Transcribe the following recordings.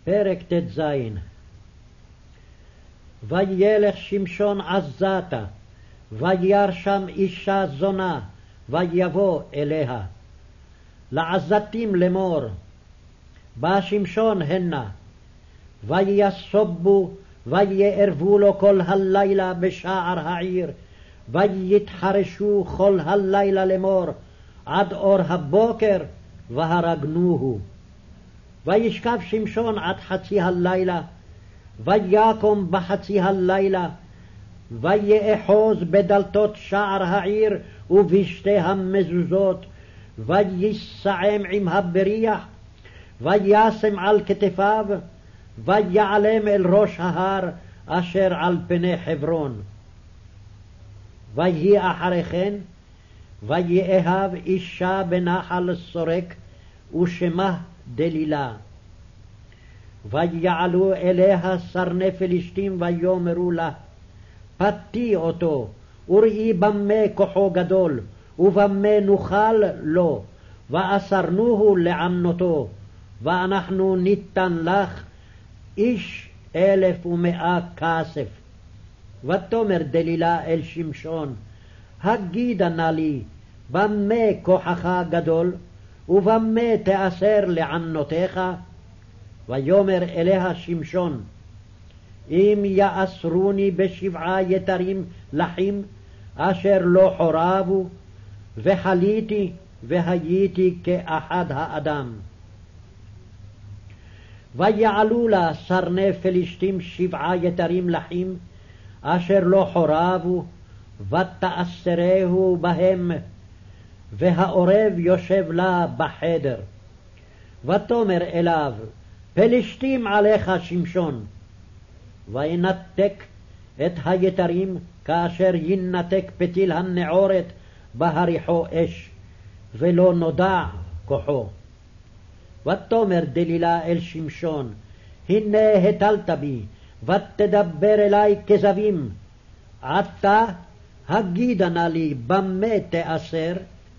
פרק ט"ז. וילך שמשון עזתה, וירא שם אישה זונה, ויבוא אליה. לעזתים לאמור, בא שמשון הנה, ויסובו, ויערבו לו כל הלילה בשער העיר, ויתחרשו כל הלילה לאמור, עד אור הבוקר, והרגנוהו. וישכב שמשון עד חצי הלילה, ויקום בחצי הלילה, ויאחוז בדלתות שער העיר ובשתי המזוזות, ויסעם עם הבריח, וישם על כתפיו, ויעלם אל ראש ההר אשר על פני חברון. ויהי אחרי כן, ויאהב אישה בנחל סורק, ושמה דלילה. ויעלו אליה שרני פלישתים, ויאמרו לה, פתי אותו, וראי במה כוחו גדול, ובמה נוכל לו, ואסרנוהו לענותו, ואנחנו ניתן לך 1,100 כסף. ותאמר דלילה אל שמשון, הגידה נא לי, במה כוחך גדול, ובמה תאסר לענותיך? ויאמר אליה שמשון, אם יאסרוני ב7 יתרים לחים, אשר לא חורבו, וחליתי והייתי כאחד האדם. ויעלו לה שרני פלישתים 7 יתרים לחים, אשר לא חורבו, ותאסרהו בהם, והעורב יושב לה בחדר. ותאמר אליו, פלישתים עליך שמשון. וינתק את היתרים, כאשר ינתק פתיל הנעורת בהריחו אש, ולא נודע כוחו. ותאמר דלילה אל שמשון, הנה הטלת בי, ותדבר אלי כזבים. עתה הגידה נא לי, במה תאסר?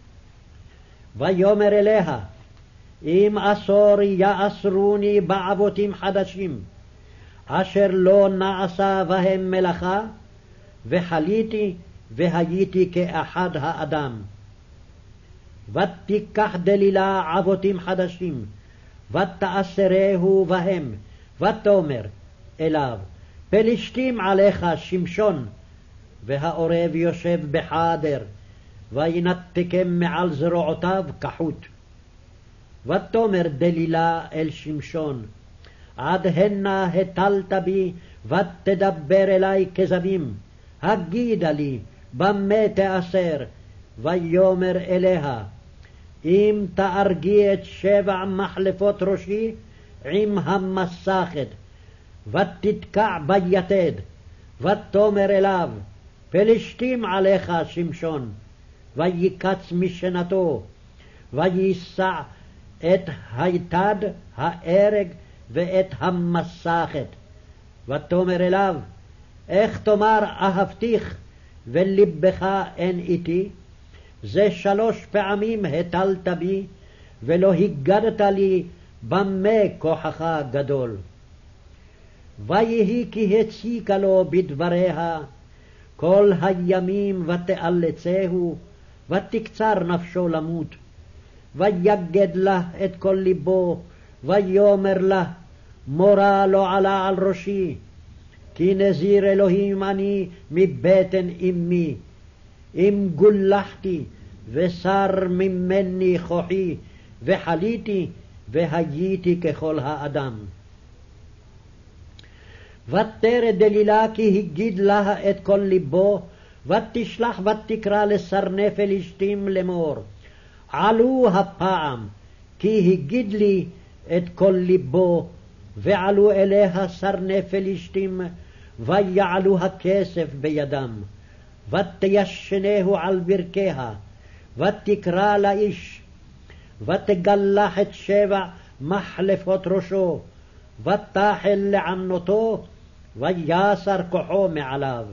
ויאמר אליה, אם עשור יאסרוני בעבותים חדשים, אשר לא נעשה בהם מלאכה, וחליתי והייתי כאחד האדם. ותיקח דלילה עבותים חדשים, ותאסרהו בהם, ותאמר אליו, פלישתים עליך שמשון. והעורב יושב בחדר, וינתקם מעל זרועותיו כחוט. ותאמר דלילה אל שמשון, עד הנה הטלת בי, ותדבר אלי כזבים. הגידה לי, במה תאסר? ויאמר אליה, אם תארגי את 7 מחלפות ראשי עם המסכת, ותתקע ביתד. ותאמר אליו, פלישתים עליך שמשון. ויקץ משנתו, ויישא את היתד, הארג, ואת המסכת. ותאמר אליו, איך תאמר אהבתיך, ולבך אין איתי? זה 3 פעמים הטלת בי, ולא הגדת לי, במה כוחך גדול. ויהי כי הציקה לו בדבריה כל הימים, ותאלצהו, ותקצר נפשו למות. ויגד לה את כל ליבו, ויאמר לה, מורה לא עלה על ראשי, כי נזיר אלוהים אני מבטן אמי. אם גולחתי, ושר ממני כוחי, וחליתי והייתי ככל האדם. ותרד דלילה כי הגיד לה את כל ליבו, ותשלח ותקרא לשרני פלישתים לאמור, עלו הפעם, כי הגיד לי את כל ליבו. ועלו אליה שרני פלישתים, ויעלו הכסף בידם. ותישנהו על ברכיה, ותקרא לאיש, ותגלח את 7 מחלפות ראשו, ותחל לענותו, ויסר כוחו מעליו.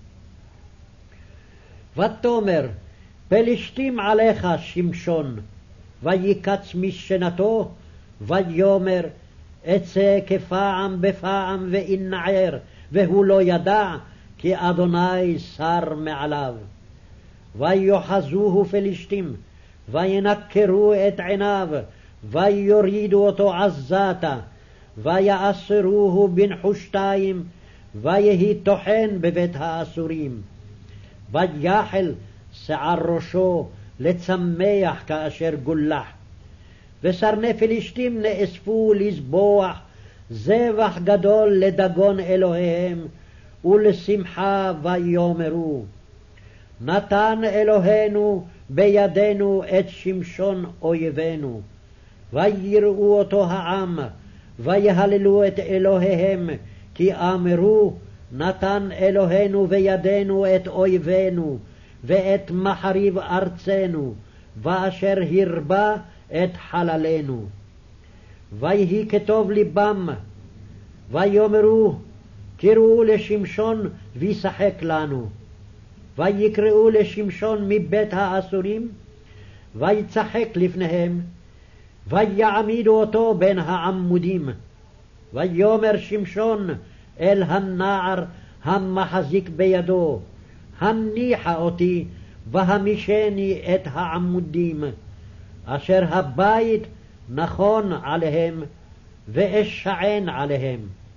ותאמר, פלישתים עליך שמשון. ויקץ משנתו, ויאמר, אצא כפעם בפעם ואנער, והוא לא ידע, כי אדוני שר מעליו. ויוחזוהו פלישתים, וינקרו את עיניו, ויורידו אותו עזתה, ויאסרוהו בנחושתיים, ויהי טוחן בבית האסורים. ויחל שיער ראשו לצמח כאשר גולח. ושרני פלישתים נאספו לזבוח זבח גדול לדגון אלוהיהם, ולשמחה ויאמרו, נתן אלוהינו בידינו את שמשון אויבינו. ויראו אותו העם, ויהללו את אלוהיהם, כי אמרו, נתן אלוהינו בידינו את אויבינו, ואת מחריב ארצנו, ואשר הרבה את חללנו. ויהי כטוב ליבם, ויאמרו, קראו לשמשון וישחק לנו. ויקראו לשמשון מבית האסורים, ויצחק לפניהם, ויעמידו אותו בין העמודים. ויאמר שמשון אל הנער המחזיק בידו, הניחה אותי והמישני את העמודים, אשר הבית נכון עליהם, ואשען עליהם.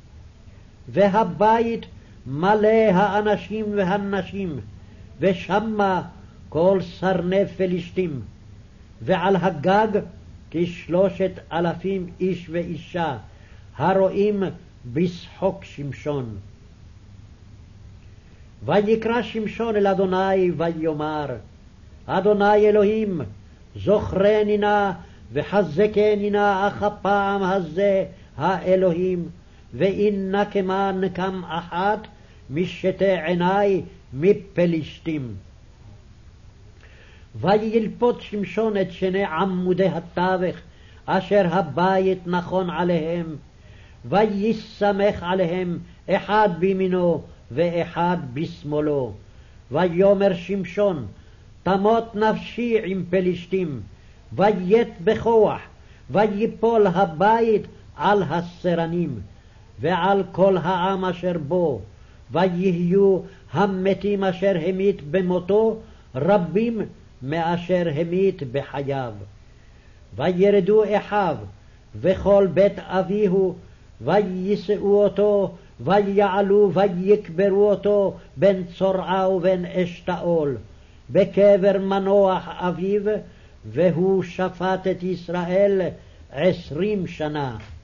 והבית מלא האנשים והנשים, ושמה כל סרני פלישתים, ועל הגג 3,000 איש ואישה, הרואים בשחוק שמשון. ויקרא שמשון אל אדוני ויאמר, אדוני אלוהים, זוכרני נא וחזקני נא אך הפעם הזה האלוהים, ואם נקמה נקם אחת משתי עיני מפלישתים. וילפות שמשון את שני עמודי התווך אשר הבית נכון עליהם, ויסמך עליהם אחד בימינו ואחד בשמאלו. ויאמר שמשון, תמות נפשי עם פלישתים, ויית בכוח, ויפול הבית על הסרנים ועל כל העם אשר בו, ויהיו המתים אשר המית במותו רבים מאשר המית בחייו. וירדו אחיו וכל בית אביהו, ויישאו אותו, ויעלו ויקברו אותו בין צורעה ובין אשתאול, בקבר מנוח אביו, והוא שפט את ישראל 20 שנה.